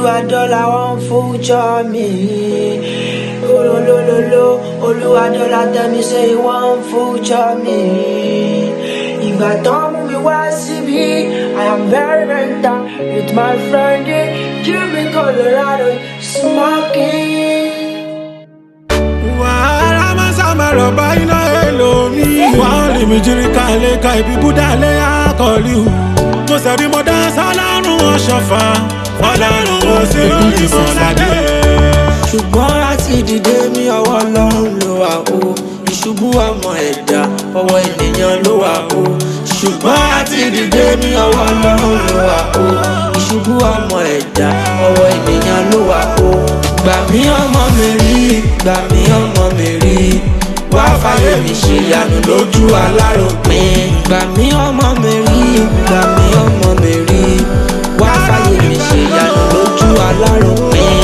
Oluwadola won't future me. Oh, lo, lo, lo. Oluwadola tell me say he won't future me. Ìgbà tó mú mi wá síbí, I am very, very down with my friend Jimmy Colorado smoking. Wàhálà sábà rọ̀bà iná èlò mi. Wọ́n lè mi jírí ká lè ka ibi búdà lé àkọlù. Mo sẹ̀rí mo dá sọ́lọ́run ọ̀ṣọ́fà. Ọlọ́run ò sí lórí ìmọ̀ládé. Ṣùgbọ́n láti dìde mi ọwọ́ Ọlọ́run ló wà o. Ìṣubú ọmọ ẹ̀dá ọwọ́ ènìyàn ló wà o. Ṣùgbọ́n láti dìde mi ọwọ́ Ọlọ́run ló wà o. Ìṣubú ọmọ ẹ̀dá ọwọ́ ènìyàn ló wà o. Gbà mí ọmọ mi rí, gbà mí ọmọ mi rí. Wá fàyè mi ṣe ìyanu lójú aláròpin. Gbà mí ọmọ mi rí, gbà mí ọmọ mi rí. Wá fàyè mi ṣe ìyanu lójú aláròpin.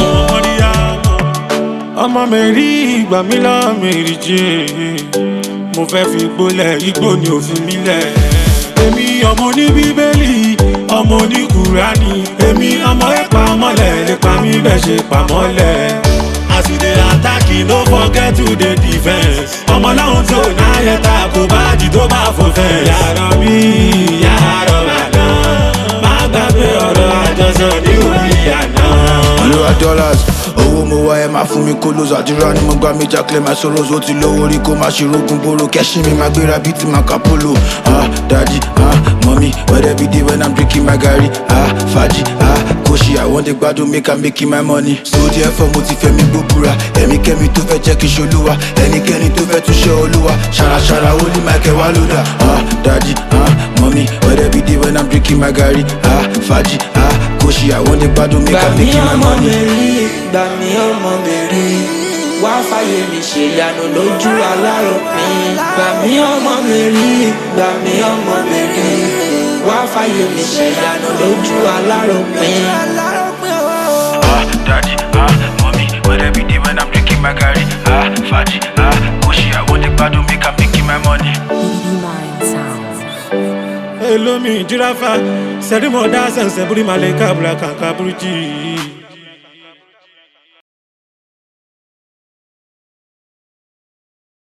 Ọmọ mi rí ìgbà mi lọ́ mi rí jẹ́. Mo fẹ́ fi gbólẹ̀ igbó ni òfin mi lẹ̀. Èmi ọmọ ní bíbélì, ọmọ ní kùránì. Èmi ọmọ ẹ̀pà mọ́lẹ̀ lè pa mí bẹ́ẹ̀ ṣe pa mọ́lẹ̀. As you dey attack, no forget to dey defense. Ọmọ láwọn tí ò náà yẹ ta kò bá jì tó bá fò fẹ́. Yàrá bí yàrá bàdá, má gbàgbé ọ̀rọ̀ àjọsọ ní orí àná. Oluwadola owó mo wá ẹ máa fún mi kó lóso àdúrà ni mo gbà mí jákèlè máa sọ̀rọ̀ ó ti lówó rí kó máa ṣe rógun boro kẹ́sìn mi máa gbéra bíi ti máa kápólò. Daddy, mommy, where be day when I'm drinking my garri? Faji, Koshi, I want the gbádùn make I'm making my money. So therefore mo ti fẹ́ mi gbóbúra ẹnikẹ́ni tó fẹ́ jẹ́ kí n ṣolúwa ẹnikẹ́ni tó fẹ́ tún ṣe olúwa ṣàràṣàrà ó ní Michael wá lódà. Daddy, mommy, where be day when I'm drinking my garri? Faji, Koshi, I want the gbádùn make I'm making my money. Gbà mí ọmọ mi rí, wá fàyè mi ṣe ìyanu lójú aláròpin. Gbà mí ọmọ mi rí, gbà mí ọmọ mi rí, wá fàyè mi ṣe ìyanu lójú aláròpin. Daddy, mommy, where be day when I'm drinking my garri? Faji, Koshi, I want the gbádùn make I'm making my money. Hello mi jirafa, sẹ́rí mo dá sẹ̀nsẹ̀ búrí màlẹ́ká bùrà kàkà búrújì.